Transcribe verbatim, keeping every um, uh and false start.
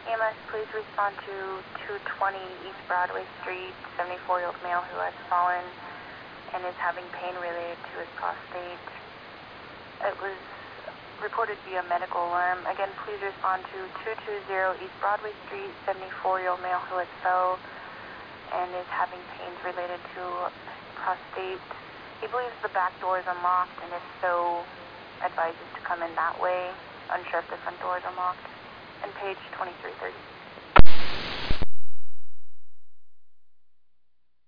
E M S, please respond to two twenty East Broadway Street, seventy-four-year-old male who has fallen and is having pain related to his prostate. It was reported via medical alarm. Again, please respond to two twenty East Broadway Street, seventy-four-year-old male who has fell and is having pains related to prostate. He believes the back door is unlocked, and if so, advises to come in that way. Unsure if the front door is unlocked. And page twenty-three thirty.